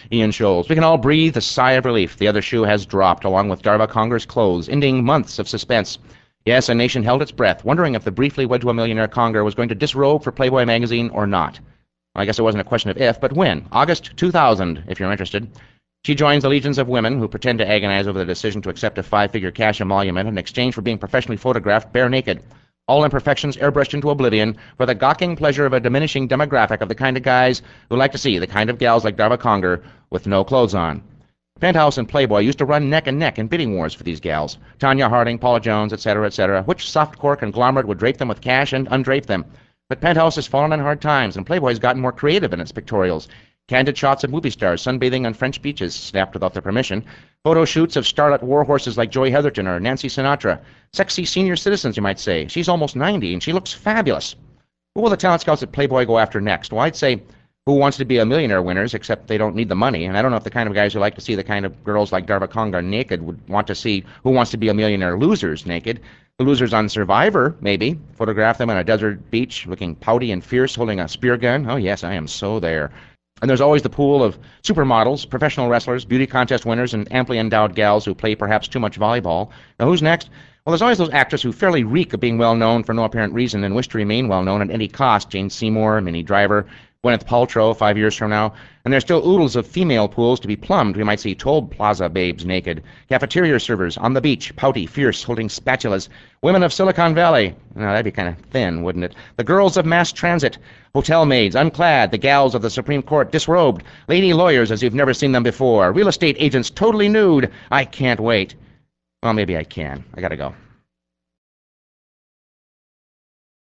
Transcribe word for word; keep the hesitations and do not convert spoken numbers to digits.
Ian Scholes. We can all breathe a sigh of relief. The other shoe has dropped, along with Darva Conger's clothes, ending months of suspense. Yes, a nation held its breath, wondering if the briefly wed to a millionaire Conger was going to disrobe for Playboy magazine or not. Well, I guess it wasn't a question of if, but when. August two thousand, if you're interested. She joins the legions of women who pretend to agonize over the decision to accept a five-figure cash emolument in exchange for being professionally photographed bare naked. All imperfections airbrushed into oblivion for the gawking pleasure of a diminishing demographic of the kind of guys who like to see the kind of gals like Darva Conger with no clothes on. Penthouse and Playboy used to run neck and neck in bidding wars for these gals. Tanya Harding, Paula Jones, et cetera, et cetera. Which softcore conglomerate would drape them with cash and undrape them? But Penthouse has fallen on hard times, and Playboy's gotten more creative in its pictorials. Candid shots of movie stars sunbathing on French beaches, snapped without their permission. Photo shoots of starlet warhorses like Joy Heatherton or Nancy Sinatra. Sexy senior citizens, you might say. She's almost ninety, and she looks fabulous. Who will the talent scouts at Playboy go after next? Well, I'd say Who Wants to Be a Millionaire winners, except they don't need the money. And I don't know if the kind of guys who like to see the kind of girls like Darva Conger naked would want to see Who Wants to Be a Millionaire losers naked. The losers on Survivor, maybe. Photograph them on a desert beach, looking pouty and fierce, holding a spear gun. Oh, yes, I am so there. And there's always the pool of supermodels, professional wrestlers, beauty contest winners, and amply endowed gals who play perhaps too much volleyball. Now, who's next? Well, there's always those actors who fairly reek of being well-known for no apparent reason and wish to remain well-known at any cost. Jane Seymour, Minnie Driver, Gwyneth Paltrow five years from now. And there's still oodles of female pools to be plumbed. We might see Toll Plaza babes naked, cafeteria servers on the beach, pouty, fierce, holding spatulas, women of Silicon Valley. Now, that'd be kind of thin, wouldn't it? The girls of mass transit, hotel maids, unclad, the gals of the Supreme Court, disrobed, lady lawyers as you've never seen them before, real estate agents totally nude. I can't wait. Well, maybe I can. I gotta go.